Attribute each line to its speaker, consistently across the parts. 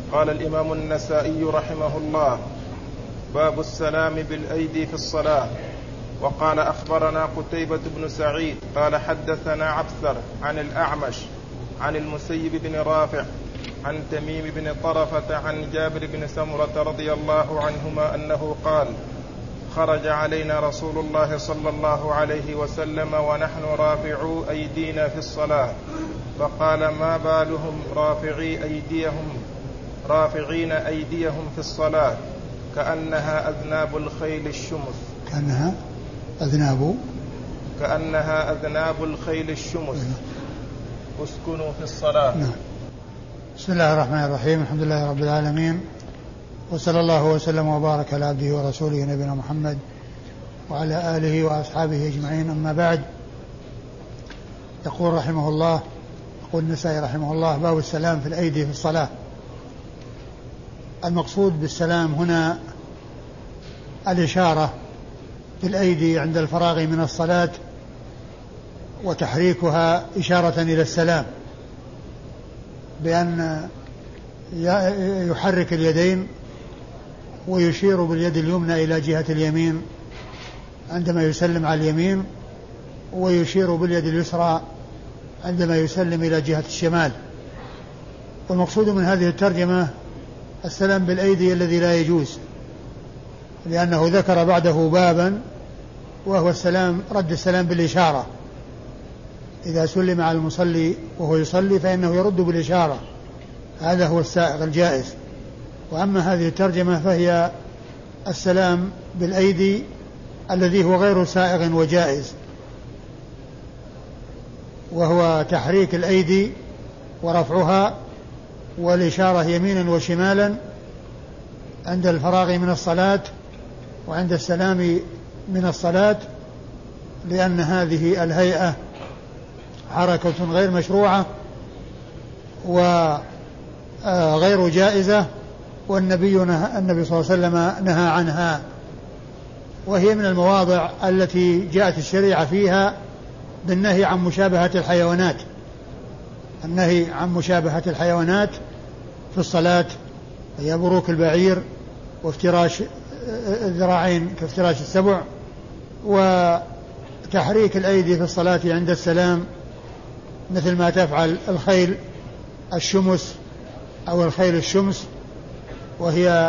Speaker 1: قال الإمام النسائي رحمه الله: باب السلام بالأيدي في الصلاة. وقال أخبرنا قتيبة بن سعيد قال حدثنا عبثر عن الأعمش عن المسيب بن رافع عن تميم بن طرفة عن جابر بن سمرة رضي الله عنهما أنه قال: خرج علينا رسول الله صلى الله عليه وسلم ونحن رافعو أيدينا في الصلاة، فقال: ما بالهم رافعين أيديهم في الصلاة كأنها أذناب الخيل الشمس. كأنها أذناب الخيل الشمس. اسكنوا في الصلاة.
Speaker 2: بسم الله الرحمن الرحيم. الحمد لله رب العالمين، وصلى الله وسلم وبارك على عبده ورسوله نبينا محمد وعلى آله وأصحابه أجمعين. أما بعد، يقول النسائي رحمه الله: باب السلام في الأيدي في الصلاة. المقصود بالسلام هنا الإشارة في الأيدي عند الفراغ من الصلاة، وتحريكها إشارة إلى السلام، بأن يحرك اليدين ويشير باليد اليمنى إلى جهة اليمين عندما يسلم على اليمين، ويشير باليد اليسرى عندما يسلم إلى جهة الشمال. والمقصود من هذه الترجمة السلام بالأيدي الذي لا يجوز، لأنه ذكر بعده بابا وهو رد السلام بالإشارة. إذا سلم على المصلي وهو يصلي فإنه يرد بالإشارة، هذا هو السائغ الجائز. وأما هذه الترجمة فهي السلام بالأيدي الذي هو غير سائغ وجائز، وهو تحريك الأيدي ورفعها والإشارة يمينا وشمالا عند الفراغ من الصلاة وعند السلام من الصلاة، لأن هذه الهيئة حركة غير مشروعة وغير جائزة، والنبي صلى الله عليه وسلم نهى عنها، وهي من المواضع التي جاءت الشريعة فيها بالنهي عن مشابهة الحيوانات. النهي عن مشابهة الحيوانات في الصلاة هي بروك البعير وافتراش الذراعين كافتراش السبع، وتحريك الأيدي في الصلاة عند السلام مثل ما تفعل الخيل الشمس أو الخيل الشمس، وهي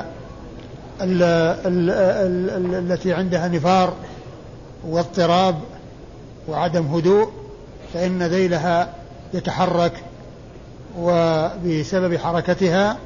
Speaker 2: التي عندها نفار واضطراب وعدم هدوء، فإن ذيلها يتحرك وبسبب حركتها.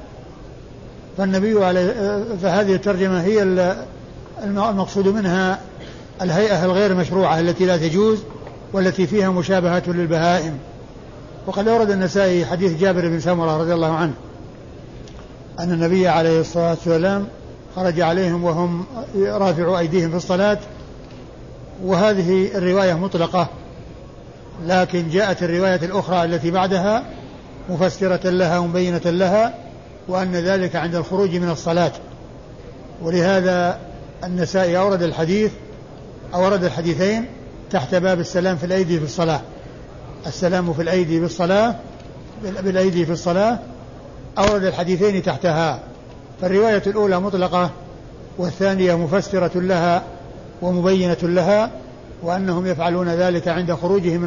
Speaker 2: فهذه الترجمة هي المقصود منها الهيئة الغير مشروعة التي لا تجوز والتي فيها مشابهة للبهائم. وقد أورد النسائي حديث جابر بن سمرة رضي الله عنه أن النبي عليه الصلاة والسلام خرج عليهم وهم رافعوا أيديهم في الصلاة، وهذه الرواية مطلقة، لكن جاءت الرواية الأخرى التي بعدها مفسرة لها ومبينة لها، وأن ذلك عند الخروج من الصلاة. ولهذا النسائي أورد الحديثين تحت باب السلام في الأيدي في الصلاة. السلام في الأيدي بالأيدي في الصلاة أورد الحديثين تحتها، فالرواية الأولى مطلقة والثانية مفسرة لها ومبينة لها، وأنهم يفعلون ذلك عند خروجهم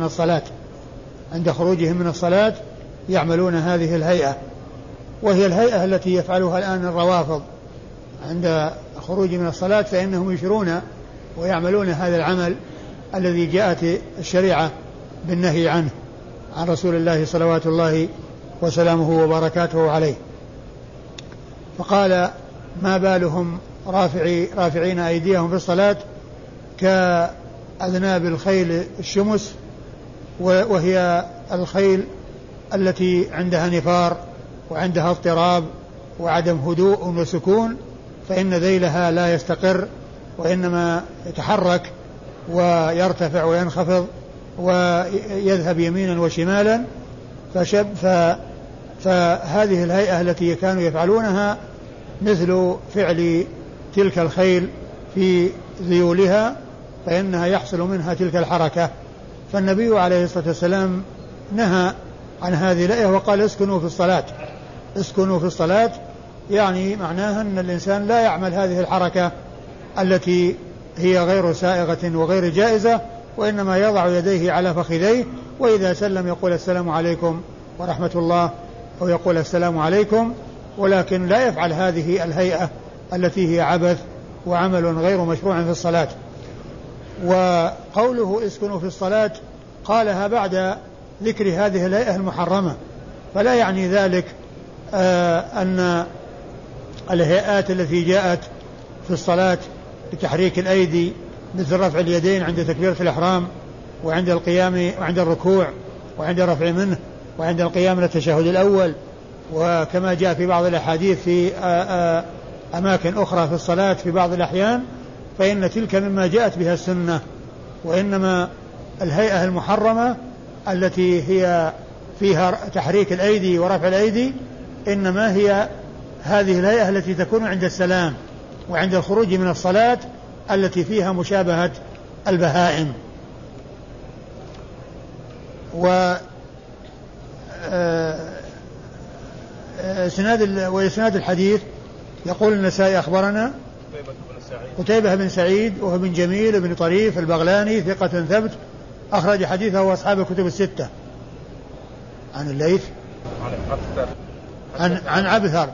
Speaker 2: من الصلاة يعملون هذه الهيئة، وهي الهيئة التي يفعلها الآن الروافض عند خروج من الصلاة، فإنهم يشيرون ويعملون هذا العمل الذي جاءت الشريعة بالنهي عنه عن رسول الله صلوات الله وسلامه وبركاته عليه. فقال: ما بالهم رافعين أيديهم في الصلاة كأذناب الخيل الشمس، وهي الخيل التي عندها نفار وعندها اضطراب وعدم هدوء وسكون، فإن ذيلها لا يستقر وإنما يتحرك ويرتفع وينخفض ويذهب يمينا وشمالا. فهذه الهيئة التي كانوا يفعلونها مثل فعل تلك الخيل في ذيولها، فإنها يحصل منها تلك الحركة. فالنبي عليه الصلاة والسلام نهى عن هذه الهيئة وقال: اسكنوا في الصلاة يعني معناها أن الإنسان لا يعمل هذه الحركة التي هي غير سائغة وغير جائزة، وإنما يضع يديه على فخذيه، وإذا سلم يقول السلام عليكم ورحمة الله، أو يقول السلام عليكم، ولكن لا يفعل هذه الهيئة التي هي عبث وعمل غير مشروع في الصلاة. وقوله اسكنوا في الصلاة قالها بعد ذكر هذه الهيئة المحرمة، فلا يعني ذلك أن الهيئات التي جاءت في الصلاة بتحريك الأيدي مثل رفع اليدين عند تكبيرة الإحرام وعند القيام وعند الركوع وعند رفع منه وعند القيام للتشهد الأول، وكما جاء في بعض الأحاديث في أماكن أخرى في الصلاة في بعض الأحيان، فإن تلك مما جاءت بها السنة. وإنما الهيئة المحرمة التي هي فيها تحريك الأيدي ورفع الأيدي إنما هي هذه الهيئة التي تكون عند السلام وعند الخروج من الصلاة التي فيها مشابهة البهائم. وإسناد الحديث يقول النسائي أخبرنا قتيبة بن سعيد وهو بن جميل بن طريف البغلاني ثقة ثبت أخرج حديثه وأصحاب الكتب الستة. عن الليث عن عبثر.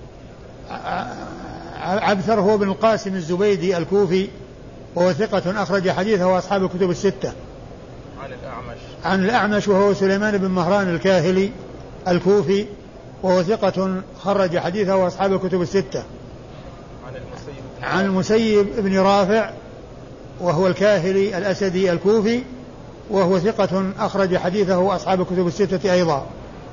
Speaker 2: عبثر هو بن القاسم الزبيدي الكوفي وهو ثقة أخرج حديثه وأصحاب الكتب الستة. عن الأعمش وهو سليمان بن مهران الكاهلي الكوفي وهو ثقة خرج حديثه وأصحاب الكتب الستة. عن المسيب بن رافع وهو الكاهلي الأسدي الكوفي وهو ثقة أخرج حديثه وأصحاب الكتب الستة أيضا.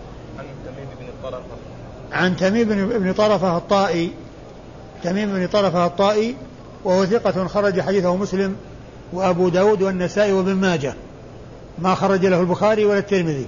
Speaker 2: عن تميم بن طرفة الطائي. تميم بن طرفة الطائي وهو ثقة خرج حديثه مسلم وأبو داود والنسائي وابن ماجه، ما خرج له البخاري ولا الترمذي.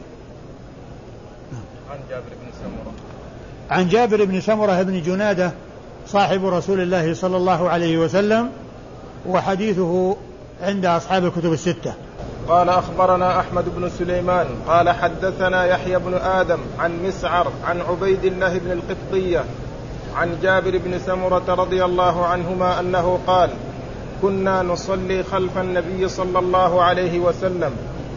Speaker 2: عن جابر بن سمرة بن جنادة صاحب رسول الله صلى الله عليه وسلم وحديثه عند أصحاب الكتب الستة.
Speaker 1: قال أخبرنا أحمد بن سليمان قال حدثنا يحيى بن آدم عن مسعر عن عبيد الله بن القبطية عن جابر بن سمرة رضي الله عنهما أنه قال كنا نصلي خلف النبي صلى الله عليه وسلم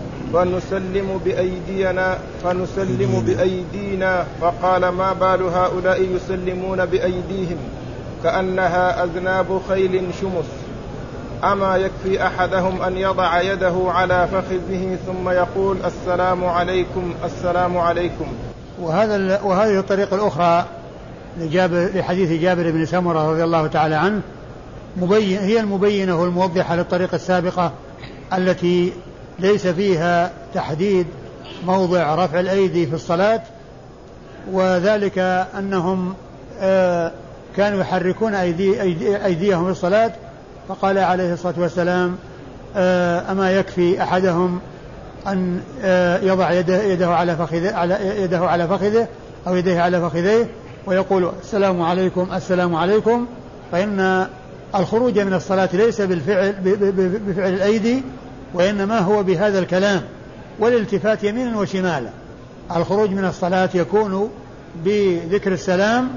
Speaker 1: فنسلم بأيدينا فقال ما بال هؤلاء يسلمون بأيديهم كأنها أذناب خيل شمس أما يكفي أحدهم أن يضع يده على فخذه ثم يقول السلام عليكم السلام عليكم.
Speaker 2: وهذه الطريقة الأخرى لحديث جابر بن سمرة رضي الله تعالى عنه هي المبينة والموضحة للطريقة السابقة التي ليس فيها تحديد موضع رفع الأيدي في الصلاة، وذلك أنهم كانوا يحركون أيديهم في الصلاة، فقال عليه الصلاة والسلام أما يكفي أحدهم أن يضع يده على فخذه أو يديه على فخذيه ويقول السلام عليكم السلام عليكم، فإن الخروج من الصلاة ليس بفعل الأيدي وإنما هو بهذا الكلام والالتفات يمينا وشمالا. الخروج من الصلاة يكون بذكر السلام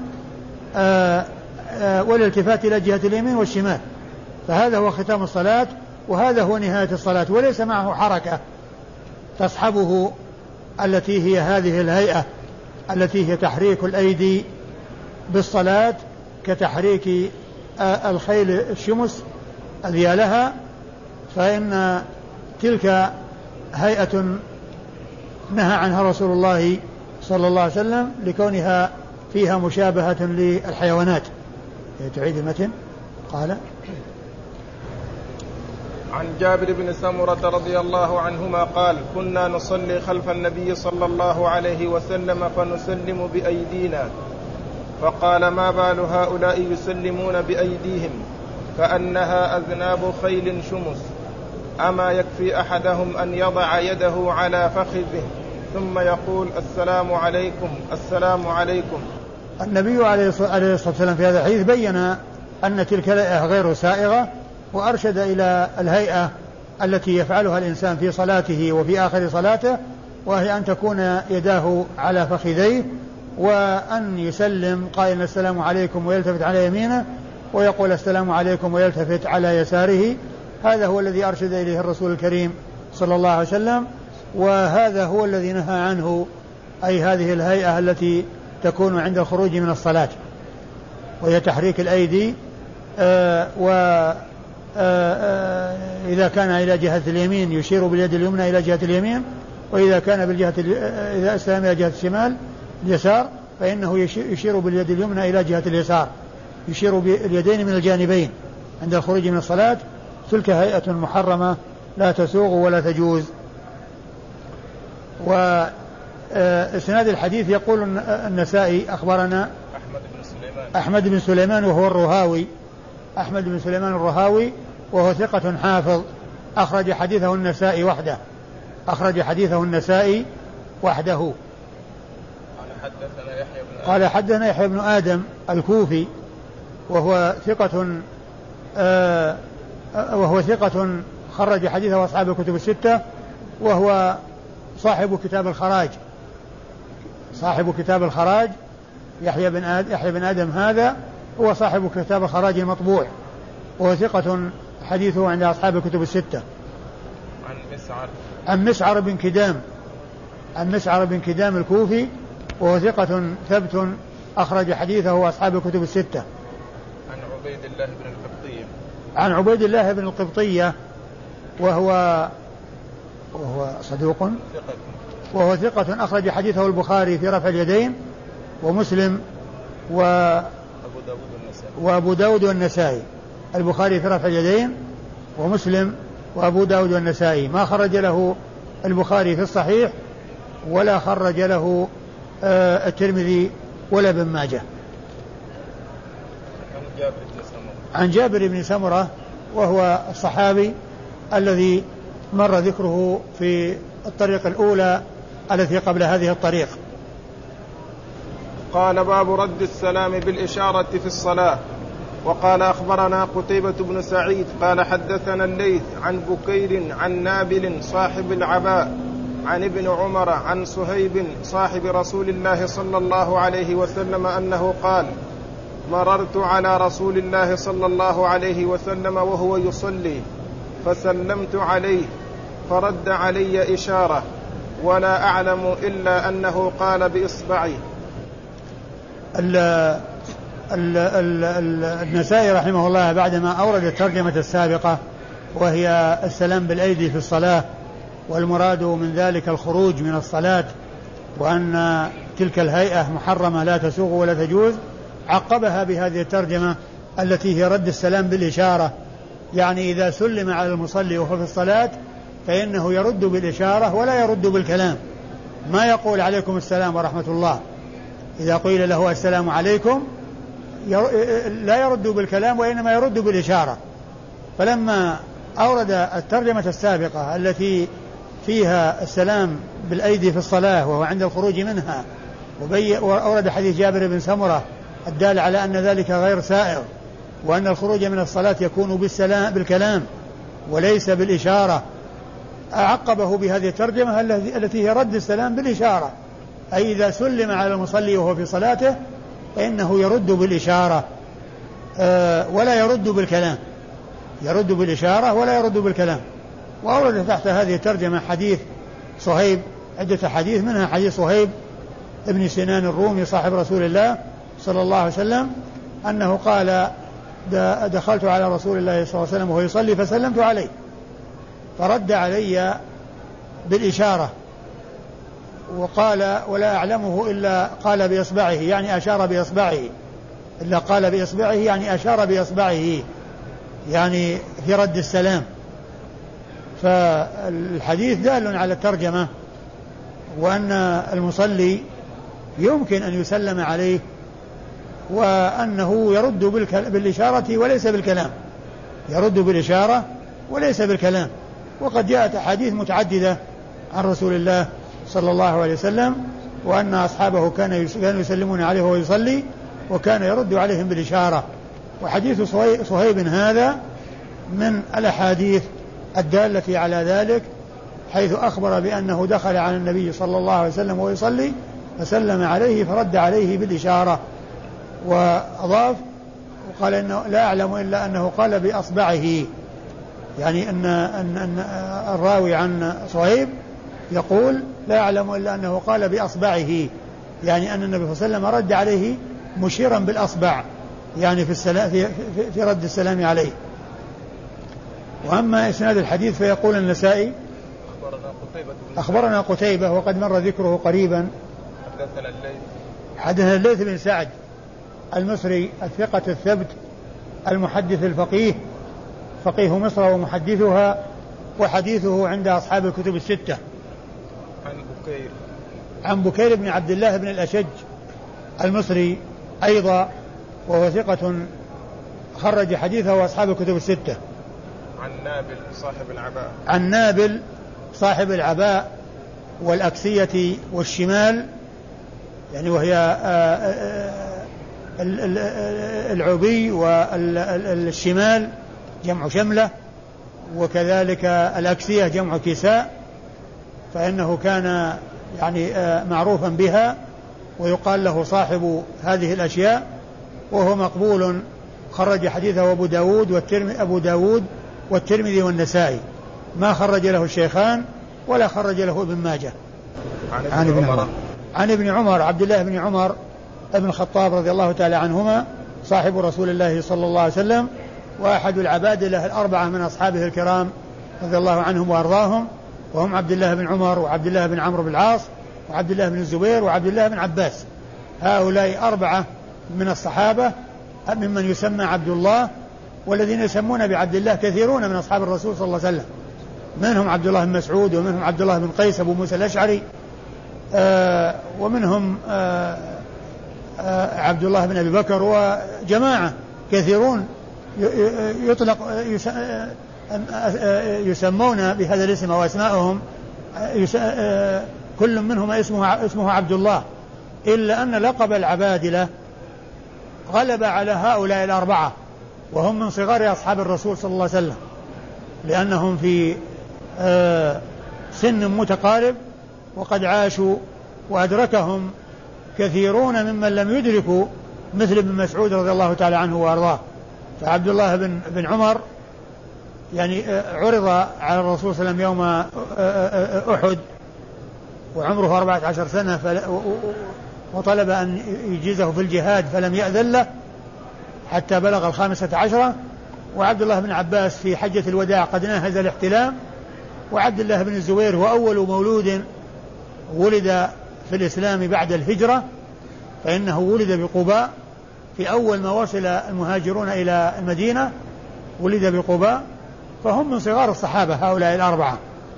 Speaker 2: والالتفات إلى جهة اليمين والشمال، فهذا هو ختام الصلاة وهذا هو نهاية الصلاة، وليس معه حركة تصحبه التي هي هذه الهيئة التي هي تحريك الأيدي بالصلاة كتحريك الخيل الشمس أذيالها، فإن تلك هيئة نهى عنها رسول الله صلى الله عليه وسلم لكونها فيها مشابهة للحيوانات. تعيد المتن. قال
Speaker 1: عن جابر بن سمرة رضي الله عنهما قال كنا نصلي خلف النبي صلى الله عليه وسلم فنسلم بأيدينا فقال ما بال هؤلاء يسلمون بأيديهم كأنها أذناب خيل شمس أما يكفي أحدهم أن يضع يده على فخذه ثم يقول السلام عليكم السلام عليكم.
Speaker 2: النبي عليه الصلاة والسلام في هذا الحديث بيّن أن تلك الهيئة غير سائغة، وأرشد إلى الهيئة التي يفعلها الإنسان في صلاته وفي آخر صلاته، وهي أن تكون يداه على فخذيه وأن يسلم قائلا السلام عليكم ويلتفت على يمينه، ويقول السلام عليكم ويلتفت على يساره. هذا هو الذي أرشد إليه الرسول الكريم صلى الله عليه وسلم، وهذا هو الذي نهى عنه، أي هذه الهيئة التي تكون عند الخروج من الصلاة، وهي تحريك الأيدي، إذا كان إلى جهة اليمين يشير باليد اليمنى إلى جهة اليمين، وإذا كان إذا استلم إلى جهة الشمال اليسار فإنه يشير باليد اليمنى إلى جهة اليسار، يشير باليدين من الجانبين عند الخروج من الصلاة. تلك هيئة محرمة لا تسوغ ولا تجوز. وإسناد الحديث يقول النسائي أخبرنا أحمد بن سليمان وهو الرهاوي، أحمد بن سليمان الرهاوي، وهو ثقة حافظ، أخرج حديثه النسائي وحده. قال حدثنا يحيى بن آدم الكوفي وهو ثقة خرج حديثه أصحاب الكتب الستة، وهو صاحب كتاب الخراج. يحيى بن آدم هذا هو صاحب كتاب الخراج المطبوع، وهو ثقة حديثه عند أصحاب الكتب الستة. عن مسعر بن كدام الكوفي، وهو ثقة ثبت أخرج حديثه أصحاب الكتب الستة. عن عبيد الله بن القبطية وهو صدوق، وهو ثقة أخرج حديثه البخاري في رفع اليدين ومسلم وأبو داود والنسائي. البخاري في رفع اليدين ومسلم وأبو داود والنسائي، ما خرج له البخاري في الصحيح ولا خرج له الترمذي ولا ابن ماجه. عن جابر بن سمرة وهو الصحابي الذي مر ذكره في الطريق الأولى التي قبل هذه الطريق.
Speaker 1: قال باب رد السلام بالإشارة في الصلاة. وقال أخبرنا قتيبة بن سعيد قال حدثنا الليث عن بكير عن نابل صاحب العباء عن ابن عمر عن صهيب صاحب رسول الله صلى الله عليه وسلم أنه قال: مررت على رسول الله صلى الله عليه وسلم وهو يصلي فسلمت عليه فرد علي إشارة ولا أعلم إلا أنه قال بإصبعي.
Speaker 2: النسائي رحمه الله بعدما أورد الترجمة السابقة وهي السلام بالأيدي في الصلاة، والمراد من ذلك الخروج من الصلاة، وأن تلك الهيئة محرمة لا تسوغ ولا تجوز، عقبها بهذه الترجمة التي هي رد السلام بالإشارة، يعني إذا سلم على المصلي وهو في الصلاة فإنه يرد بالإشارة ولا يرد بالكلام، ما يقول عليكم السلام ورحمة الله. إذا قيل له السلام عليكم لا يرد بالكلام وإنما يرد بالإشارة. فلما أورد الترجمة السابقة التي فيها السلام بالأيدي في الصلاة وهو عند الخروج منها، وأورد حديث جابر بن سمرة الدال على أن ذلك غير سائغ، وأن الخروج من الصلاة يكون بالكلام وليس بالإشارة، أعقبه بهذه الترجمة التي هي رد السلام بالإشارة، أي إذا سلم على المصلي وهو في صلاته فإنه يرد بالإشارة ولا يرد بالكلام، يرد بالإشارة ولا يرد بالكلام. وأورد تحت هذه الترجمة حديث صهيب، عدة حديث، منها حديث صهيب ابن سنان الرومي صاحب رسول الله صلى الله عليه وسلم أنه قال: دخلت على رسول الله صلى الله عليه وسلم وهو يصلي فسلمت عليه فرد علي بالإشارة، وقال: ولا أعلمه إلا قال بإصبعه، يعني أشار بإصبعه، إلا قال بإصبعه يعني أشار بإصبعه، يعني في رد السلام. فالحديث دال على الترجمة، وأن المصلي يمكن أن يسلم عليه وأنه يرد بالإشارة وليس بالكلام، يرد بالإشارة وليس بالكلام. وقد جاءت أحاديث متعددة عن رسول الله صلى الله عليه وسلم وأن أصحابه كانوا يسلمون عليه وهو يصلي وكان يرد عليهم بالإشارة. وحديث صهيب هذا من الأحاديث الدالة على ذلك، حيث أخبر بأنه دخل على النبي صلى الله عليه وسلم وهو يصلي فسلم عليه فرد عليه بالإشارة. وأضاف وقال إنه لا أعلم إلا أنه قال بأصبعه، يعني أن الراوي عن صهيب يقول لا أعلم إلا أنه قال بأصبعه، يعني أن النبي صلى الله عليه وسلم رد عليه مشيرا بالأصبع، يعني في رد السلام عليه. وأما إسناد الحديث فيقول النسائي أخبرنا قتيبة وقد مر ذكره قريبا. حدثنا الليث بن سعد المصري الثقة الثبت المحدث الفقيه، فقيه مصر ومحدثها، وحديثه عند أصحاب الكتب الستة. عن بكير بن عبد الله بن الأشج المصري أيضا، وهو ثقة خرج حديثه وأصحاب الكتب الستة. عن نابل صاحب العباء والأكسية والشمال، يعني وهي العبي والشمال جمع شملة، وكذلك الأكسية جمع كساء، فإنه كان يعني معروفا بها ويقال له صاحب هذه الأشياء، وهو مقبول خرج حديثه أبو داود والترمذي والنسائي، ما خرج له الشيخان ولا خرج له ابن ماجه. عن ابن عمر عبد الله بن عمر ابن الخطاب رضي الله تعالى عنهما، صاحب رسول الله صلى الله عليه وسلم، وأحد العبادلة الأربعة من أصحابه الكرام رضي الله عنهم وأرضاهم، وهم عبد الله بن عمر وعبد الله بن عمرو بن العاص وعبد الله بن الزبير وعبد الله بن عباس. هؤلاء أربعة من الصحابة ممن يسمى عبد الله، والذين يسمون بعبد الله كثيرون من أصحاب الرسول صلى الله عليه وسلم، منهم عبد الله بن مسعود، ومنهم عبد الله بن قيس أبو موسى الأشعري، ومنهم عبد الله بن أبي بكر، وجماعة كثيرون يسمون بهذا الاسم وأسماءهم كل منهم اسمه عبد الله، إلا أن لقب العبادلة غلب على هؤلاء الأربعة، وهم من صغار أصحاب الرسول صلى الله عليه وسلم، لأنهم في سن متقارب، وقد عاشوا وأدركهم كثيرون ممن لم يدركوا، مثل ابن مسعود رضي الله تعالى عنه وأرضاه. فعبد الله بن عمر يعني عرض على الرسول صلى الله عليه وسلم يوم أحد وعمره 14 سنة، وطلب أن يجيزه في الجهاد فلم يأذن له حتى بلغ 15. وعبد الله بن عباس في حجة الوداع قد ناهز الاحتلام. وعبد الله بن الزبير هو أول مولود ولد في الإسلام بعد الهجرة، فإنه ولد بقباء في أول ما وصل المهاجرون إلى المدينة، ولد بقباء، فهم من صغار الصحابة هؤلاء الأربعة.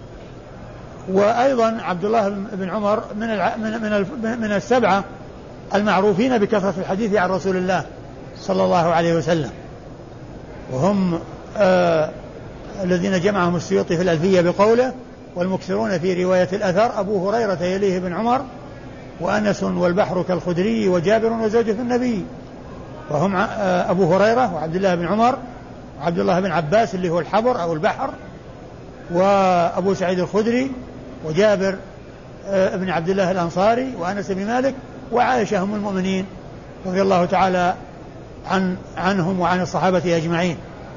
Speaker 2: وأيضا عبد الله بن عمر من السبعة المعروفين بكثرة الحديث عن رسول الله صلى الله عليه وسلم، وهم الذين جمعهم السيوطي في الألفية بقوله: والمكثرون في رواية الأثر أبو هريرة يليه بن عمر، وأنس والبحر كالخدري وجابر وزوجة النبي. وهم أبو هريرة وعبد الله بن عمر وعبد الله بن عباس اللي هو الحبر أو البحر، وأبو سعيد الخدري، وجابر ابن عبد الله الأنصاري، وأنس بن مالك، وعائشة هم المؤمنين رضي الله تعالى عنهم وعن الصحابة أجمعين.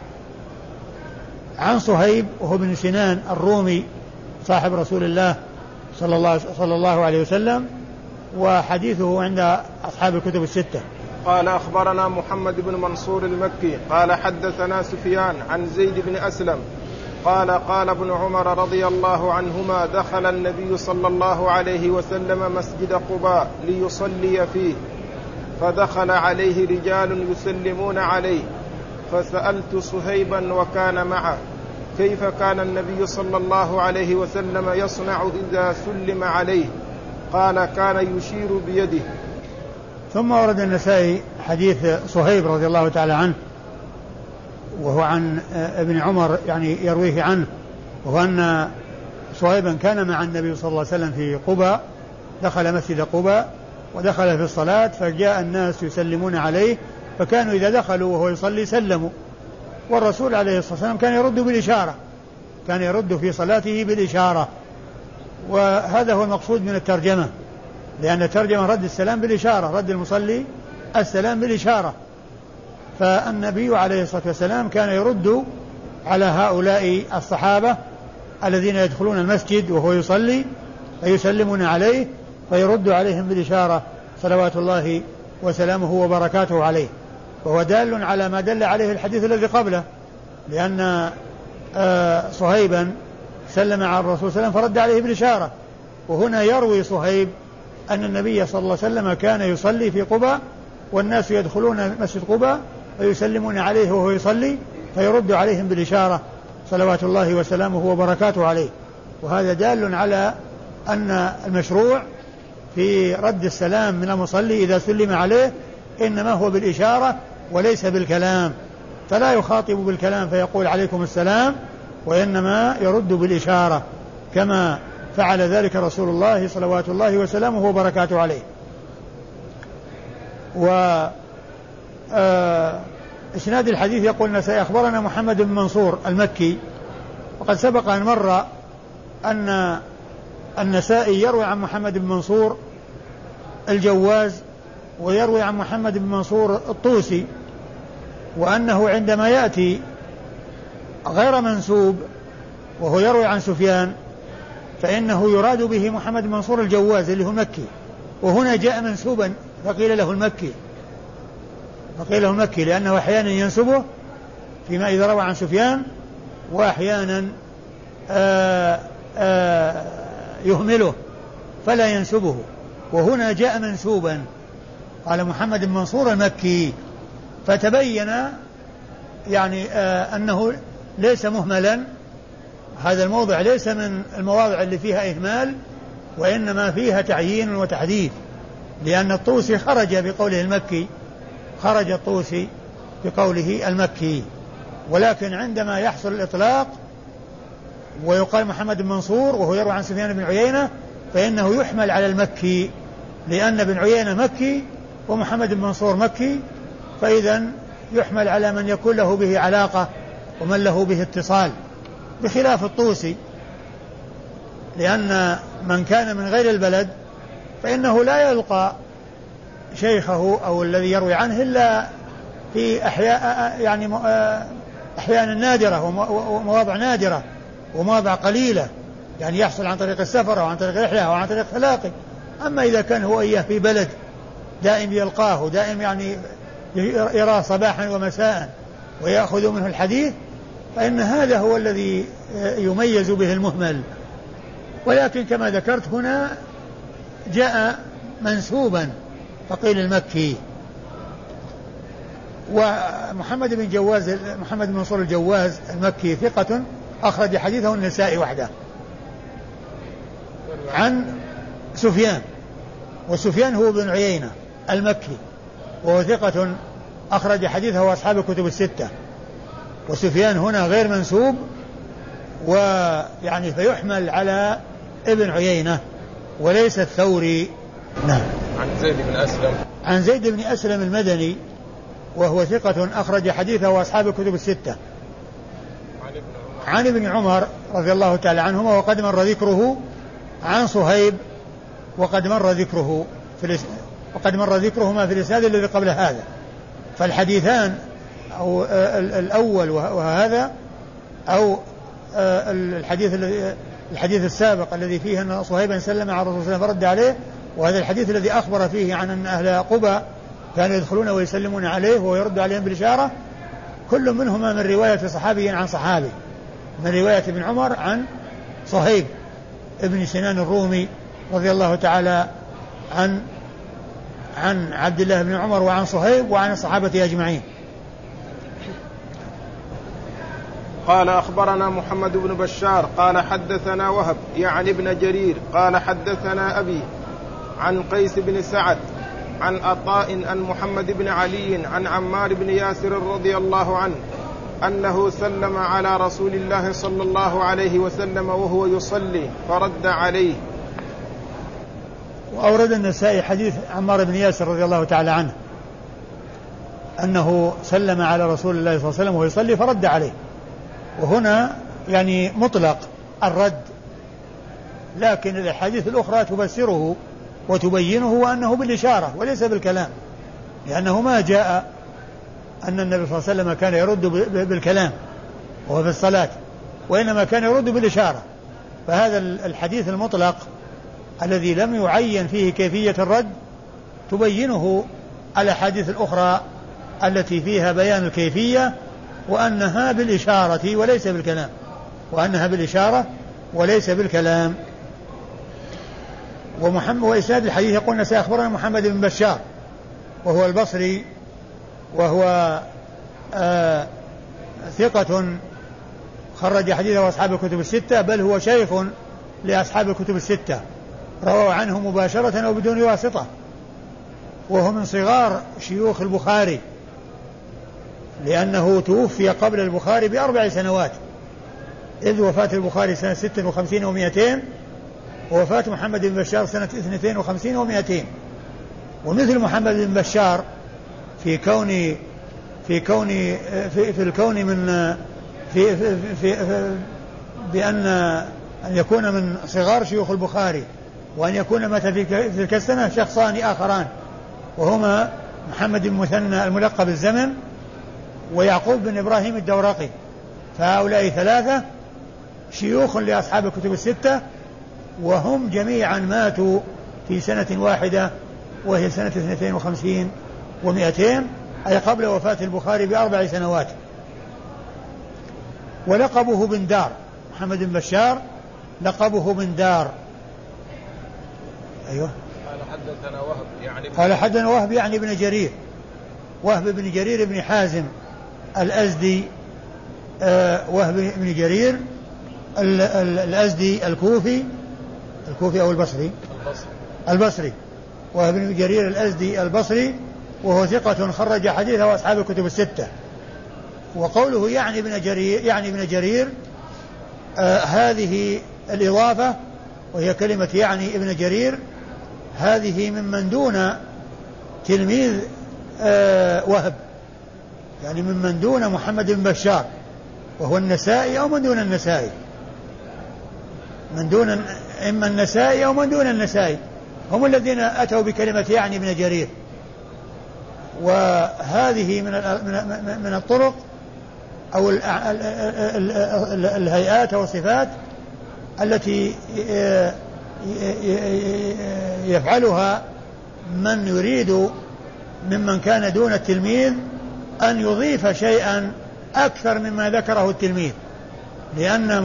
Speaker 2: عن صهيب وهو بن سنان الرومي صاحب رسول الله صلى الله عليه وسلم، وحديثه عند أصحاب الكتب الستة.
Speaker 1: قال أخبرنا محمد بن منصور المكي قال حدثنا سفيان عن زيد بن أسلم قال قال ابن عمر رضي الله عنهما: دخل النبي صلى الله عليه وسلم مسجد قباء ليصلي فيه، فدخل عليه رجال يسلمون عليه، فسألت صهيبا وكان معه: كيف كان النبي صلى الله عليه وسلم يصنع إذا سلم عليه؟ قال: كان يشير بيده.
Speaker 2: ثم ورد النسائي حديث صهيب رضي الله تعالى عنه، وهو عن ابن عمر يعني يرويه عنه، وهو أن صهيبا كان مع النبي صلى الله عليه وسلم في قباء، دخل مسجد قباء ودخل في الصلاة، فجاء الناس يسلمون عليه، فكانوا إذا دخلوا وهو يصلي سلموا، والرسول عليه الصلاة والسلام كان يرد بالإشارة، كان يرد في صلاته بالإشارة. وهذا هو المقصود من الترجمة، لأن ترجمة رد السلام بالإشارة، رد المصلي السلام بالإشارة. فالنبي عليه الصلاة والسلام كان يرد على هؤلاء الصحابة الذين يدخلون المسجد وهو يصلي فيسلمون عليه فيرد عليهم بالإشارة صلوات الله وسلامه وبركاته عليه. وهو دال على ما دل عليه الحديث الذي قبله، لأن صهيبا سلم على الرسول صلى الله عليه وسلم فرد عليه بالإشارة. وهنا يروي صهيب أن النبي صلى الله عليه وسلم كان يصلي في قباء والناس يدخلون مسجد قباء فيسلمون عليه وهو يصلي فيرد عليهم بالإشارة صلوات الله وسلامه وبركاته عليه. وهذا دال على أن المشروع في رد السلام من المصلي إذا سلم عليه إنما هو بالإشارة وليس بالكلام، فلا يخاطب بالكلام فيقول عليكم السلام، وإنما يرد بالإشارة كما فعل ذلك رسول الله صلوات الله وسلامه وبركاته عليه. إسناد الحديث يقول النسائي أخبرنا محمد بن منصور المكي. وقد سبق أن مر أن النسائي يروي عن محمد بن منصور الجواز ويروي عن محمد بن منصور الطوسي، وأنه عندما يأتي غير منسوب وهو يروي عن سفيان فإنه يراد به محمد بن منصور الجواز اللي هو المكي، وهنا جاء منسوبا فقيل له المكي لأنه أحيانا ينسبه فيما إذا روى عن سفيان وأحيانا يهمله فلا ينسبه، وهنا جاء منسوبا قال محمد بن منصور المكي، فتبين يعني أنه ليس مهملا. هذا الموضع ليس من المواضع اللي فيها إهمال، وإنما فيها تعيين وتحديد، لأن الطوسي خرج بقوله المكي، خرج الطوسي بقوله المكي. ولكن عندما يحصل الإطلاق ويقال محمد بن منصور وهو يروي عن سفيان بن عيينة فإنه يحمل على المكي، لأن بن عيينة مكي ومحمد بن منصور مكي، فإذا يحمل على من يكون له به علاقة ومن له به اتصال، بخلاف الطوسي، لأن من كان من غير البلد فإنه لا يلقى شيخه أو الذي يروي عنه إلا في أحيانا نادرة ومواضع نادرة ومواضع قليلة، يعني يحصل عن طريق السفر أو عن طريق رحلة أو عن طريق خلاقه. أما إذا كان هو إياه في بلد دائم يلقاه دائم يعني يراه صباحا ومساء ويأخذ منه الحديث، فإن هذا هو الذي يميز به المهمل. ولكن كما ذكرت هنا جاء منسوبا فقيل المكي. ومحمد بن منصور الجواز المكي ثقة أخرج حديثه النسائي وحده عن سفيان، وسفيان هو بن عيينة المكي وهو ثقة أخرج حديثه أصحاب الكتب الستة. وسفيان هنا غير منسوب ويعني فيحمل على ابن عيينة وليس الثوري. نعم. عن زيد بن أسلم المدني وهو ثقة أخرج حديثه أصحاب الكتب الستة. عن ابن عمر رضي الله تعالى عنهما وقد مر ذكره عن صهيب وقد مر ذكرهما في الإسناد الذي قبل هذا. فالحديثان أو الأول وهذا أو الحديث السابق الذي فيه أن صهيبا سلم على الرسول صلى الله عليه وسلم فرد عليه، وهذا الحديث الذي أخبر فيه عن أن أهل قبى كانوا يدخلون ويسلمون عليه وهو يرد عليهم بالإشارة، كل منهما من رواية صحابي عن صحابي، من رواية ابن عمر عن صهيب ابن سنان الرومي رضي الله تعالى عن عبد الله بن عمر وعن صهيب وعن الصحابة أجمعين.
Speaker 1: قال أخبرنا محمد بن بشار قال حدثنا وهب يعني ابن جرير قال حدثنا أبي عن قيس بن سعد عن عطاء عن محمد بن علي عن عمار بن ياسر رضي الله عنه أنه سلم على رسول الله صلى الله عليه وسلم وهو يصلي فرد عليه.
Speaker 2: وأورد النسائي حديث عمار بن ياسر رضي الله تعالى عنه أنه سلم على رسول الله صلى الله عليه وسلم وهو يصلي فرد عليه، وهنا يعني مطلق الرد، لكن الحديث الأخرى تبسره وتبينه وأنه بالإشارة وليس بالكلام، لأنه ما جاء أن النبي صلى الله عليه وسلم كان يرد بالكلام وهو في الصلاة، وإنما كان يرد بالإشارة. فهذا الحديث المطلق الذي لم يعين فيه كيفية الرد تبينه الأحاديث الأخرى التي فيها بيان الكيفية وأنها بالإشارة وليس بالكلام، وأنها بالإشارة وليس بالكلام. وإسناد الحديث يقول سيخبرنا محمد بن بشار وهو البصري، وهو ثقة خرج حديثه أصحاب الكتب الستة، بل هو شيخ لأصحاب الكتب الستة، رووا عنه مباشرة أو بدون واسطة، وهو من صغار شيوخ البخاري، لأنه توفي قبل البخاري ب4 سنوات، إذ وفاة البخاري سنة 56 و200، ووفاة محمد بن بشار سنة 52 و200. ومثل محمد بن بشار في الكون من بأن يكون من صغار شيوخ البخاري، وأن يكون مات في تلك السنة شخصان آخران، وهما محمد بن مثنى الملقب بالزمن ويعقوب بن إبراهيم الدورقي. فهؤلاء 3 شيوخ لأصحاب الكتب الستة، وهم جميعا ماتوا في سنة واحدة وهي سنة 52 و200، أي قبل وفاة البخاري ب4 سنوات. ولقبه بن دار، محمد بن بشار لقبه بن دار. أيوه. قال حدثنا وهب يعني بن جرير، وهب بن جرير بن حازم الأزدي، وهب بن جرير الأزدي الكوفي أو البصري، وهب بن جرير الأزدي البصري، وهو ثقة خرج حديثه أصحاب الكتب الستة. وقوله يعني ابن جرير هذه الإضافة، وهي كلمة يعني ابن جرير، هذه ممن دون تلميذ وهب، يعني ممن دون محمد بن بشار وهو النسائي أو من دون النسائي، من دون إما النسائي أو من دون النسائي، هم الذين أتوا بكلمة يعني ابن جرير. وهذه من الطرق أو الهيئات أو الصفات التي يفعلها من يريد ممن كان دون التلميذ أن يضيف شيئا أكثر مما ذكره التلميذ، لأن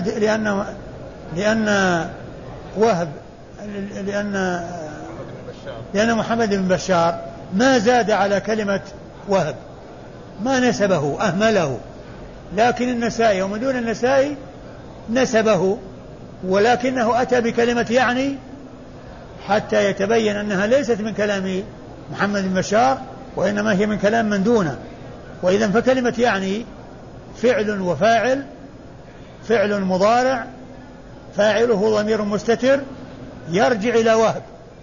Speaker 2: محمد بن بشار ما زاد على كلمة وهب، ما نسبه، أهمله، لكن النسائي ومن دون النسائي نسبه، ولكنه أتى بكلمة يعني حتى يتبين أنها ليست من كلام محمد بن بشار، وإنما هي من كلام من دونه. وإذا فكلمة يعني فعل وفاعل، فعل مضارع فاعله ضمير مستتر يرجع إلى وهب،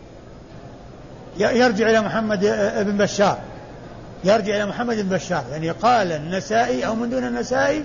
Speaker 2: يرجع إلى محمد بن بشار، يرجع إلى محمد بن بشار. يعني قال النسائي أو من دون النسائي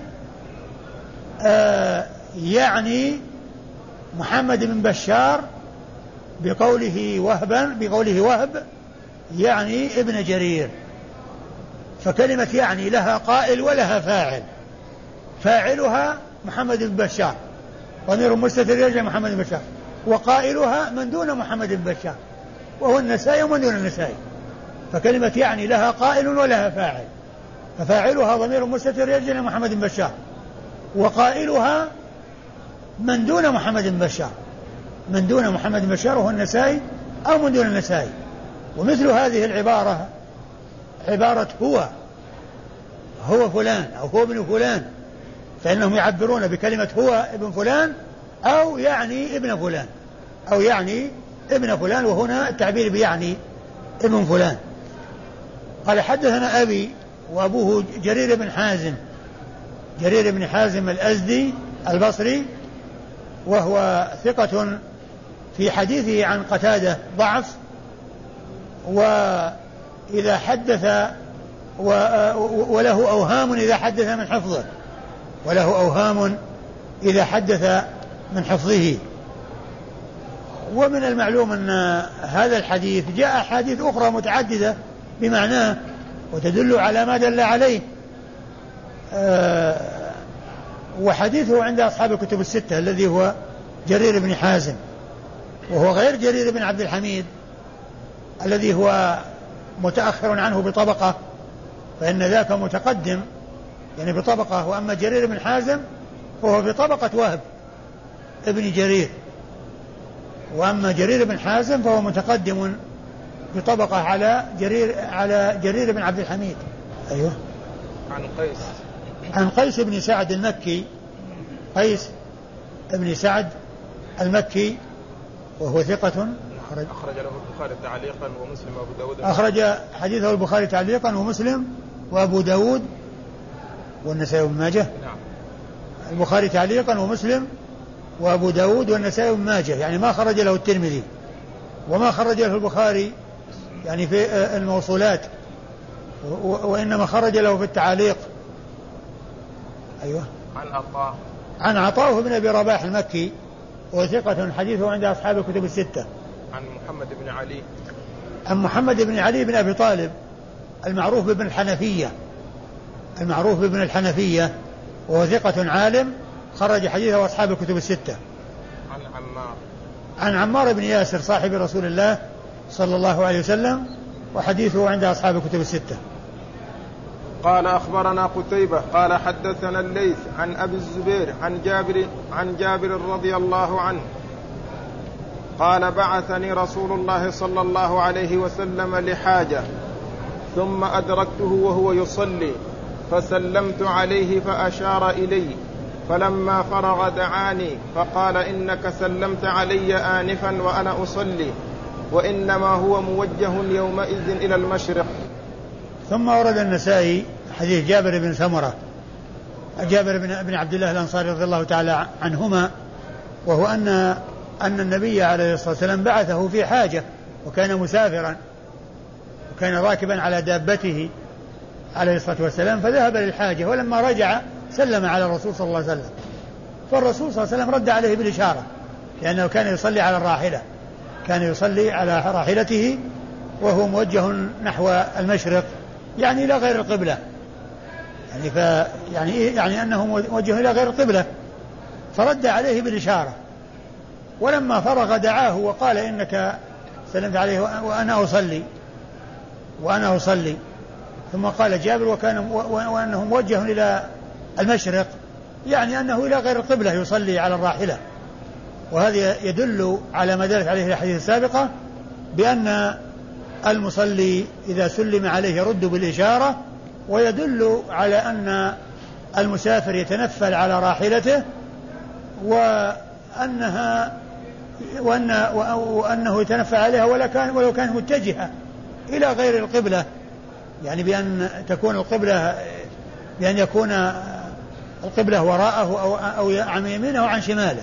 Speaker 2: يعني محمد بن بشار بقوله وهب يعني ابن جرير. فكلمة يعني لها قائل ولها فاعل، فاعلها محمد بن بشار ضمير مستتر يرجع محمد بن بشار، وقائلها من دون محمد بن بشار وهو النسائي ومن دون النسائي. فكلمة يعني لها قائل ولها فاعل، ففاعلها ضمير مستتر يرجع محمد بن بشار، وقائلها من دون محمد بن بشار، من دون محمد بن بشار وهو النسائي أو من دون النسائي. ومثل هذه العبارة عبارة هو فلان أو هو ابن فلان، فإنهم يعبرون بكلمة هو ابن فلان أو يعني ابن فلان أو يعني ابن فلان، وهنا التعبير بيعني ابن فلان. قال حدثنا أبي، وأبوه جرير بن حازم الأزدي البصري، وهو ثقة في حديثه عن قتادة ضعف، وإذا حدث وله أوهام إذا حدث من حفظه، وله أوهام إذا حدث من حفظه. ومن المعلوم أن هذا الحديث جاء أحاديث أخرى متعددة بمعناه وتدل على ما دل عليه. وحديثه عند أصحاب الكتب الستة الذي هو جرير بن حازم، وهو غير جرير بن عبد الحميد الذي هو متأخر عنه بطبقة، فإن ذاك متقدم يعني بطبقة، وأما جرير بن حازم فهو في طبقة وهب ابن جرير، وأما جرير بن حازم فهو متقدم بطبقة على جرير بن عبد الحميد. أيوه. عن قيس بن سعد المكي، قيس بن سعد المكي وهو ثقة
Speaker 1: أخرج له البخاري تعليقا ومسلم وأبو داود.
Speaker 2: أخرج حديثه البخاري تعليقا ومسلم وأبو داود والنسائي وابن ماجه.
Speaker 1: نعم.
Speaker 2: البخاري تعليقا ومسلم وأبو داود والنسائي وابن ماجه، يعني ما خرج له الترمذي وما خرج له البخاري يعني في الموصولات، وإنما خرج له في التعاليق. أيوة. عن عطاء بن أبي رباح المكي وثقة حديثه عند أصحاب الكتب الستة.
Speaker 1: عن محمد بن علي.
Speaker 2: عن محمد بن علي بن أبي طالب المعروف بابن الحنفية، المعروف بابن الحنفية، وهو ثقة عالم خرج حديثه أصحاب الكتب الستة. عن عمار بن ياسر صاحب رسول الله صلى الله عليه وسلم، وحديثه عند أصحاب الكتب الستة.
Speaker 1: قال أخبرنا قتيبة قال حدثنا الليث عن أبي الزبير عن جابر رضي الله عنه قال بعثني رسول الله صلى الله عليه وسلم لحاجة ثم أدركته وهو يصلي فسلمت عليه فأشار إلي، فلما فرغ دعاني فقال إنك سلمت علي آنفا وأنا أصلي وإنما هو موجه يومئذ إلى المشرق.
Speaker 2: ثم ورد النسائي حديث جابر بن سمرة، جابر بن عبد الله الأنصاري رضي الله تعالى عنهما، وهو أن النبي عليه الصلاة والسلام بعثه في حاجة، وكان مسافرا وكان راكبا على دابته عليه الصلاة والسلام، فذهب للحاجة، ولما رجع سلم على الرسول صلى الله عليه وسلم، فالرسول صلى الله عليه وسلم رد عليه بالإشارة، لأنه كان يصلي على الراحلة، كان يصلي على راحلته وهو موجه نحو المشرق، يعني إلى غير القبلة، يعني أنه موجه إلى غير القبلة، فرد عليه بالإشارة. ولما فرغ دعاه وقال إنك سلمت عليه وأنا أصلي ثم قال جابر وأنه موجه إلى المشرق، يعني أنه إلى غير القبلة يصلي على الراحلة. وهذا يدل على ما دلت عليه الحديث السابقة بأن المصلي إذا سلم عليه يرد بالإشارة، ويدل على أن المسافر يتنفل على راحلته وأنه يتنفل عليها ولو كان متجهة إلى غير القبلة، يعني بأن تكون القبلة، بأن يكون القبلة وراءه أو عن يمينه أو عن شماله.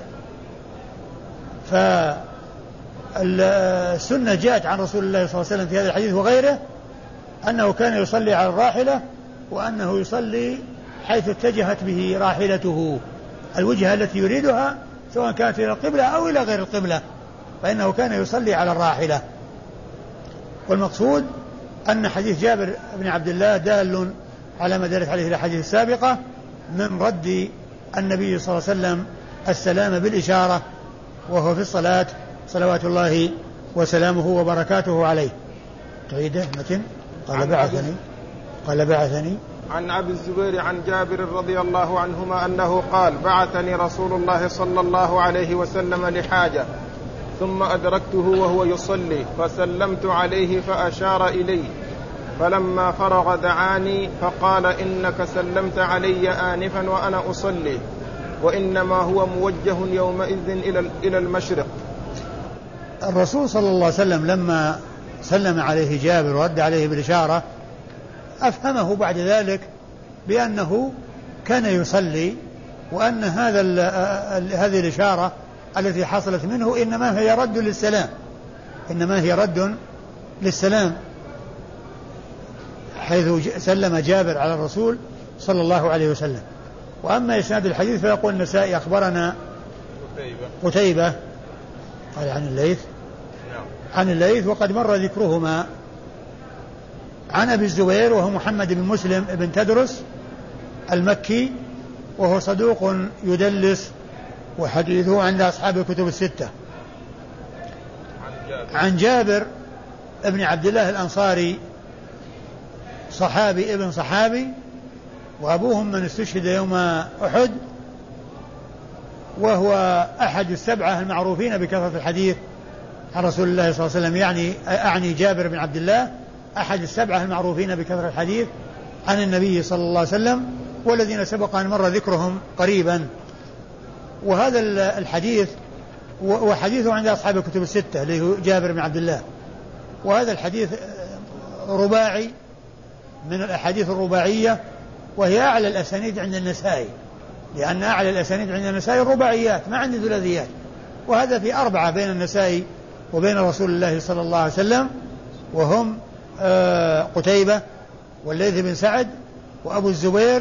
Speaker 2: فالسنة جاءت عن رسول الله صلى الله عليه وسلم في هذا الحديث وغيره أنه كان يصلي على الراحلة، وأنه يصلي حيث اتجهت به راحلته، الوجهة التي يريدها سواء كانت إلى القبلة أو إلى غير القبلة، فإنه كان يصلي على الراحلة. والمقصود أن حديث جابر بن عبد الله دال على ما دلت عليه الأحاديث السابقة من رد النبي صلى الله عليه وسلم السلام بالإشارة وهو في الصلاة صلوات الله وسلامه وبركاته عليه. تعيده متن. قال بعثني
Speaker 1: عن أبي الزبير عن جابر رضي الله عنهما أنه قال بعثني رسول الله صلى الله عليه وسلم لحاجة ثم أدركته وهو يصلي فسلمت عليه فأشار إلي، فلما فرغ دعاني فقال إنك سلمت علي آنفا وأنا أصلي وإنما هو موجه يومئذ إلى المشرق.
Speaker 2: الرسول صلى الله عليه وسلم لما سلم عليه جابر ورد عليه بالإشارة أفهمه بعد ذلك بأنه كان يصلي، وأن هذه الإشارة التي حصلت منه إنما هي رد للسلام، حيث سلم جابر على الرسول صلى الله عليه وسلم. وأما إسناد الحديث فيقول النسائي أخبرنا قتيبة قال عن الليث.
Speaker 1: نعم.
Speaker 2: عن الليث وقد مر ذكرهما. عن أبي الزبير وهو محمد بن مسلم بن تدرس المكي وهو صدوق يدلس وحديثه عند أصحاب الكتب الستة. عن جابر ابن عبد الله الأنصاري صحابي ابن صحابي وأبوهم من استشهد يوم أحد وهو أحد السبعة المعروفين بكثرة الحديث عن رسول الله صلى الله عليه وسلم. يعني أعني جابر بن عبد الله أحد السبعة المعروفين بكثرة الحديث عن النبي صلى الله عليه وسلم والذين سبق أن مر ذكرهم قريبا. وهذا الحديث وحديثه عند أصحاب الكتب الستة اللي هو جابر بن عبد الله. وهذا الحديث رباعي من الأحاديث الرباعية وهي أعلى الأسانيد عند النسائي لأن أعلى الأسانيد عند النسائي الرباعيات ما عند ثلاثيات. وهذا في أربعة بين النسائي وبين رسول الله صلى الله عليه وسلم وهم قتيبة والليث بن سعد وأبو الزبير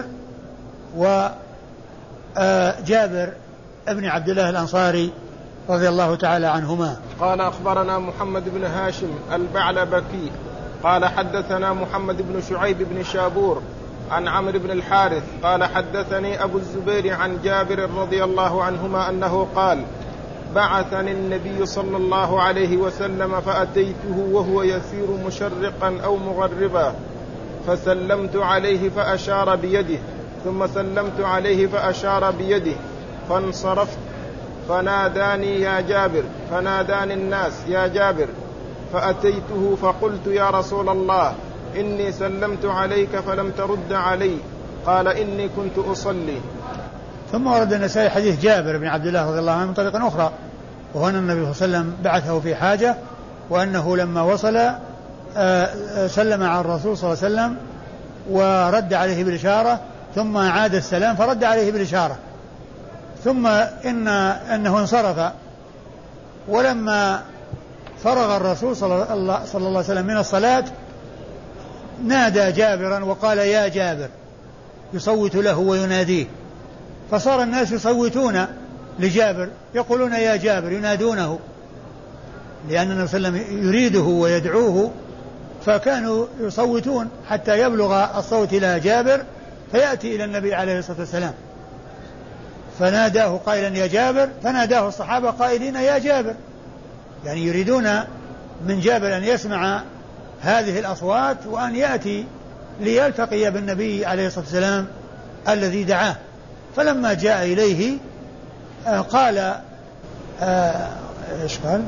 Speaker 2: وجابر ابن عبد الله الأنصاري رضي الله تعالى عنهما.
Speaker 1: قال أخبرنا محمد بن هاشم البعلبكي قال حدثنا محمد بن شعيب بن شابور عن عمرو بن الحارث قال حدثني أبو الزبير عن جابر رضي الله عنهما أنه قال بعثني النبي صلى الله عليه وسلم فأتيته وهو يسير مشرقا أو مغربا فسلمت عليه فأشار بيده ثم سلمت عليه فأشار بيده فانصرفت فناداني يا جابر فناداني الناس يا جابر فأتيته فقلت يا رسول الله إني سلمت عليك فلم ترد علي قال إني كنت أصلي.
Speaker 2: ثم ورد النسائي حديث جابر بن عبد الله رضي الله عنه من طريق أخرى وهو أن النبي صلى الله عليه وسلم بعثه في حاجة وأنه لما وصل سلم على الرسول صلى الله عليه وسلم ورد عليه بالإشارة ثم عاد السلام فرد عليه بالإشارة ثم إنه انصرف ولما فرغ الرسول صلى الله عليه وسلم من الصلاة نادى جابرا وقال يا جابر يصوت له ويناديه فصار الناس يصوتون لجابر يقولون يا جابر ينادونه لأن النبي صلى الله عليه وسلم يريده ويدعوه فكانوا يصوتون حتى يبلغ الصوت إلى جابر فيأتي إلى النبي عليه الصلاة والسلام فناداه قائلا يا جابر فناداه الصحابة قائلين يا جابر يعني يريدون من جابر أن يسمع هذه الأصوات وأن يأتي ليلتقي بالنبي عليه الصلاة والسلام الذي دعاه. فلما جاء إليه قال إيش قال؟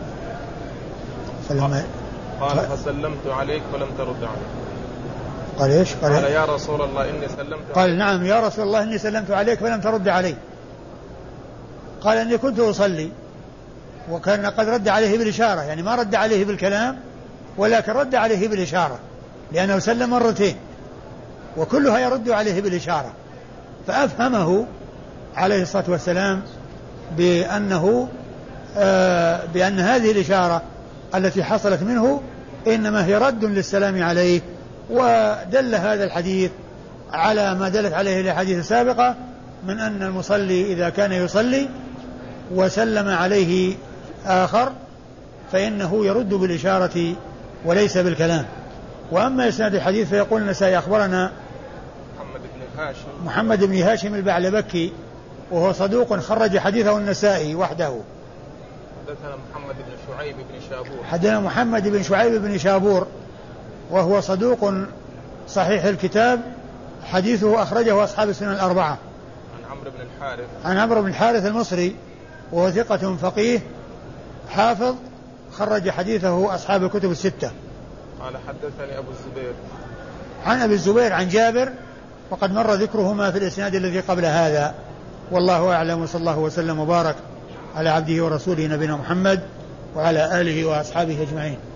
Speaker 1: قال فسلمت عليك فلم ترد علي.
Speaker 2: قال إيش؟
Speaker 1: قال يا رسول الله إني سلمت
Speaker 2: قال
Speaker 1: عليك.
Speaker 2: نعم يا رسول الله إني سلمت عليك فلم ترد علي. قال إني كنت أصلي وكان قد رد عليه بالإشارة يعني ما رد عليه بالكلام ولكن رد عليه بالإشارة لأنه سلم مرتين وكلها يرد عليه بالإشارة فأفهمه عليه الصلاة والسلام بأن هذه الإشارة التي حصلت منه إنما هي رد للسلام عليه. ودل هذا الحديث على ما دلت عليه الأحاديث السابقة من أن المصلي إذا كان يصلي وسلم عليه آخر فإنه يرد بالإشارة وليس بالكلام. وأما إسناد الحديث فيقول النسائي أخبرنا محمد بن هاشم البعلبكي وهو صدوق خرج حديثه النسائي وحده.
Speaker 1: حدثنا محمد بن شعيب بن شابور
Speaker 2: حدثنا محمد بن شعيب بن شابور وهو صدوق صحيح الكتاب حديثه أخرجه أصحاب السنن الأربعة. عن عمرو بن الحارث المصري وهو ثقة فقيه حافظ خرج حديثه أصحاب الكتب الستة.
Speaker 1: قال حدثني أبو الزبير
Speaker 2: عن أبي الزبير عن جابر وقد مر ذكرهما في الإسناد الذي قبل هذا. والله أعلم وصلى الله وسلم وبارك على عبده ورسوله نبينا محمد وعلى آله وأصحابه أجمعين.